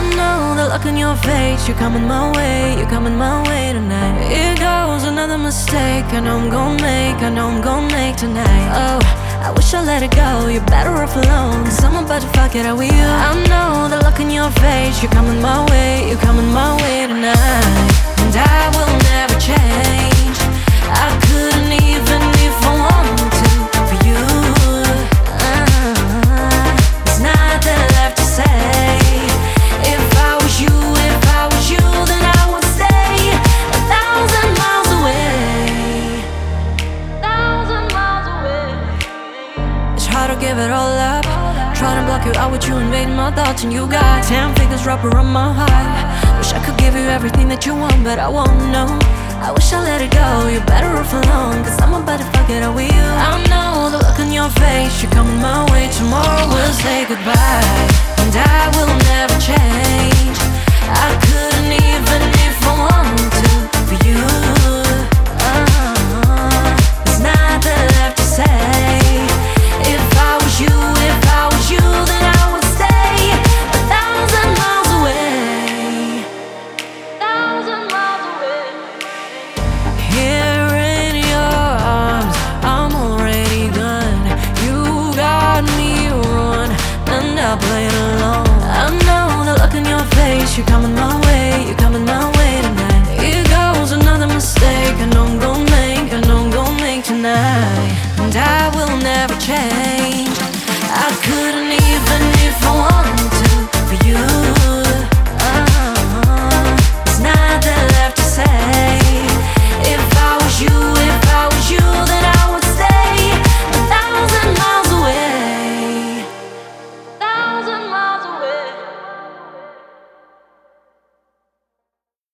know the look on your face. You're coming my way, you're coming my way tonight. Here goes another mistake I know I'm gon' make, I know I'm gon' make tonight. Oh, I wish I let it go, you're better off alone, 'cause I'm about to fuck it out with you. I know the look on your face. You're coming my way, you're coming my way tonight. And I will never change. I couldn't even if I wanted to for you. There's nothing left to say. If I was you, then I would stay 1,000 miles away. 1,000 miles away. It's hard to give it all up. Trying to block you out with you invading my thoughts. And you got 10 fingers wrapped around my heart. Wish I could give you everything that you want, but I won't know. I wish I let it go, you're better off alone, 'cause I'm about to fuck it out with you. I know the look on your face. You're coming my way, tomorrow we'll say goodbye. And I will never change. I couldn't even if I wanted to for you. There's nothing left to say. If I was you, then I would stay 1,000 miles away. 1,000 miles away. Here in your arms, I'm already gone. You got me wrong, and I played along. I know the look on your face. You're coming my way.